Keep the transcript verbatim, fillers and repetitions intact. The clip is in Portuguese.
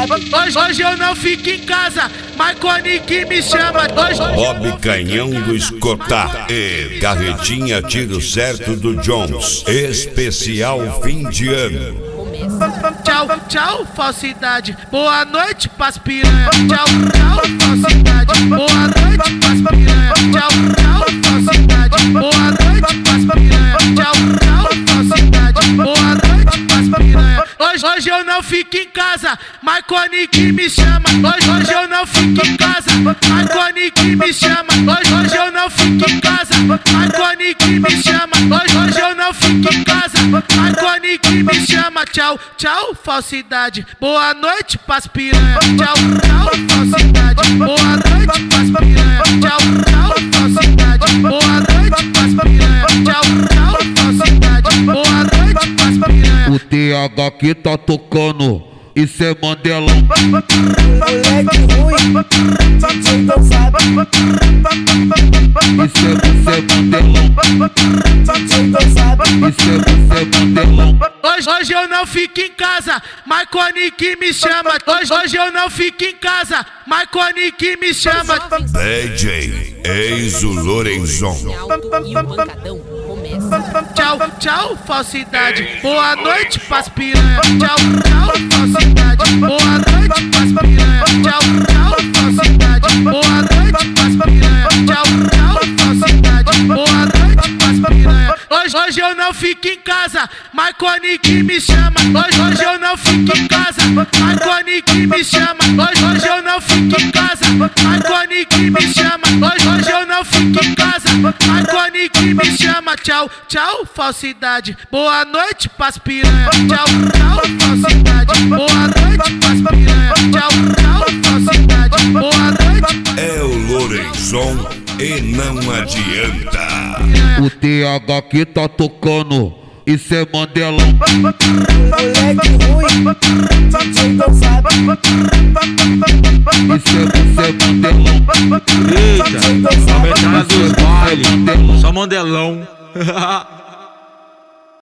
Hoje, hoje eu não fico em casa, Marconi que me chama. Hoje, Bob Canhão do Escotar e Carretinha Tiro Certo do Jones. Especial fim de ano. Tchau, tchau, falsidade. Boa noite pras piranha. Tchau, tchau, falsidade. Boa noite pras piranha. Tchau, tchau, falsidade. Boa noite pras piranha. Tchau, tchau, falsidade. Boa noite pras piranha. Hoje, hoje eu não fico em casa, Marconi que me chama. Hoje, hoje eu não fico em casa, Marconi que me chama. Hoje, hoje eu não fico em casa, Marconi que me chama. Hoje, hoje eu não fico em casa, Marconi que me chama. Tchau, tchau, falsidade. Boa noite pras piranha. Tchau, tchau, falsidade. Boa noite pras piranha. Tchau, tchau, falsidade. Boa noite pras piranha. Tchau, tchau, falsidade. Boa noite pras piranha. O T H que tá tocando, isso é Mandelão. Moleque ruim, D J não sabe. Isso é você Mandelão. D J não sabe. Isso é você Mandelão. Hoje, hoje eu não fico em casa, Marconi que me chama. Hoje, hoje eu não fico em casa, Marconi que me chama. D J Enzo Lorenzon. E o pancadão começa. Tchau, tchau, falsidade. Boa noite pras piranha. Tchau, tchau, falsidade. Boa noite pras piranha. Tchau, tchau, falsidade. Boa noite pras piranha. Tchau, tchau, falsidade. Boa noite pras piranha. Hoje, hoje eu não fico em casa, Marconi que me chama. Hoje, hoje eu não fico em casa, Marconi que me chama. Hoje, hoje eu não fico em casa, Marconi que me chama. Hoje, hoje eu não fico em casa, Marconi que me chama. Tchau, tchau, falsidade. Boa noite pras piranha. Tchau, tchau, falsidade. Boa noite pras piranha. Tchau, tchau, falsidade. Boa noite. É o Lorenzon e não adianta. O T H que tá tocando, isso é Mandelão. Moleque ruim, D J não sabe. Isso é você Mandelão. Eita, aumentar dos bailes, só Mandelão.